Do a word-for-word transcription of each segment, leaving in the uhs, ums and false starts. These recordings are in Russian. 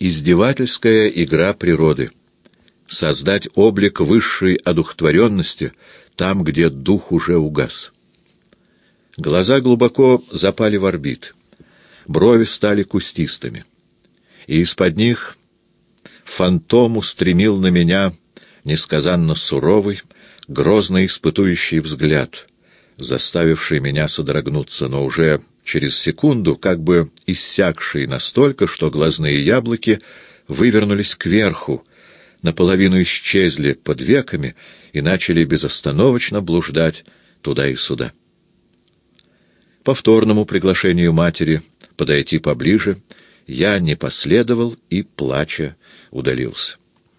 Издевательская игра природы. Создать облик высшей одухотворенности там, где дух уже угас. Глаза глубоко запали в орбит, брови стали кустистыми, и из-под них фантом устремил на меня несказанно суровый, грозно испытующий взгляд, заставивший меня содрогнуться, но уже через секунду как бы иссякший настолько, что глазные яблоки вывернулись кверху, наполовину исчезли под веками и начали безостановочно блуждать туда и сюда. Повторному приглашению матери подойти поближе я не последовал и, плача, удалился.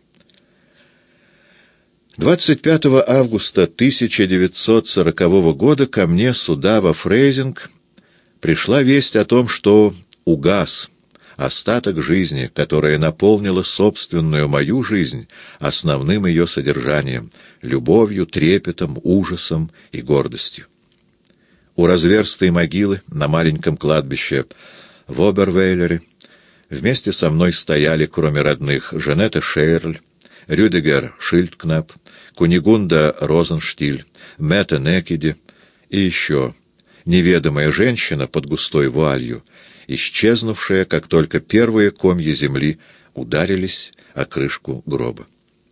двадцать пятого августа тысяча девятьсот сорокового года ко мне сюда, во Фрейзинг, пришла весть о том, что угас остаток жизни, которая наполнила собственную мою жизнь основным ее содержанием — любовью, трепетом, ужасом и гордостью. У разверстой могилы на маленьком кладбище в Обервейлере вместе со мной стояли, кроме родных, Жанетта Шейрль, Рюдигер Шильдкнап, Кунигунда Розенштиль, Мэтта Некеди и еще неведомая женщина под густой вуалью, исчезнувшая, как только первые комья земли ударились о крышку гроба.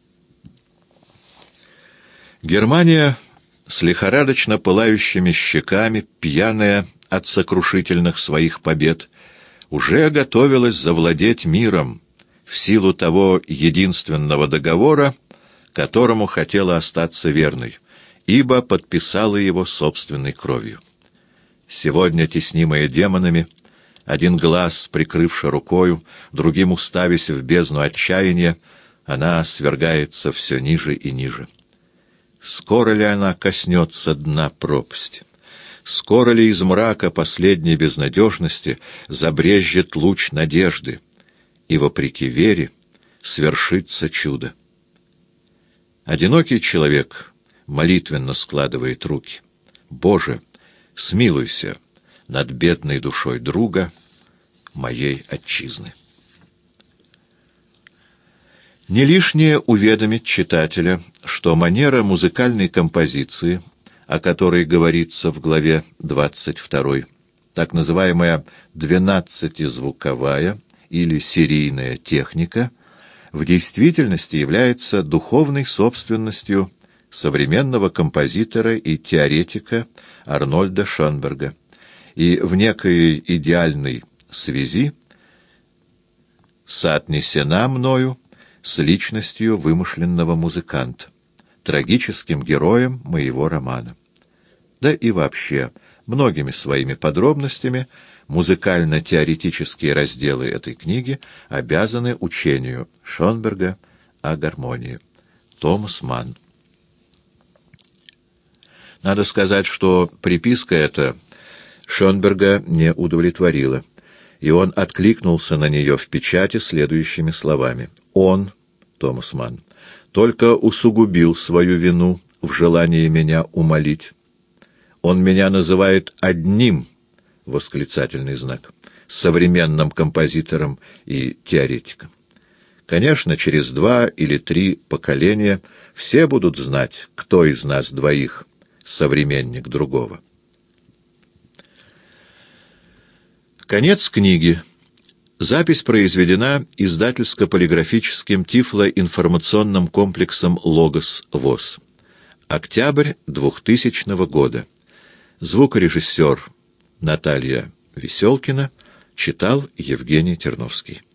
Германия с лихорадочно пылающими щеками, пьяная от сокрушительных своих побед, уже готовилась завладеть миром в силу того единственного договора, которому хотела остаться верной, ибо подписала его собственной кровью. Сегодня, теснимая демонами, один глаз прикрывши рукою, другим уставясь в бездну отчаяния, она свергается все ниже и ниже. Скоро ли она коснется дна пропасти? Скоро ли из мрака последней безнадежности забрезжит луч надежды, и, вопреки вере, свершится чудо? Одинокий человек молитвенно складывает руки. «Боже, смилуйся над бедной душой друга моей отчизны». Не лишнее уведомить читателя, что манера музыкальной композиции, о которой говорится в главе двадцать второй, так называемая двенадцатизвуковая или серийная техника, в действительности является духовной собственностью современного композитора и теоретика Арнольда Шонберга, и в некой идеальной связи соотнесена мною с личностью вымышленного музыканта, трагическим героем моего романа. Да и вообще, многими своими подробностями музыкально-теоретические разделы этой книги обязаны учению Шонберга о гармонии. Томас Манн. Надо сказать, что приписка эта Шонберга не удовлетворила, и он откликнулся на нее в печати следующими словами. Он, Томас Манн, только усугубил свою вину в желании меня умолить. Он меня называет одним, восклицательный знак, современным композитором и теоретиком. Конечно, через два или три поколения все будут знать, кто из нас двоих современник другого. Конец книги. Запись произведена издательско-полиграфическим тифлоинформационным комплексом «Логос ВОС». Октябрь двухтысячного года. Звукорежиссер Наталья Веселкина, читал Евгений Терновский.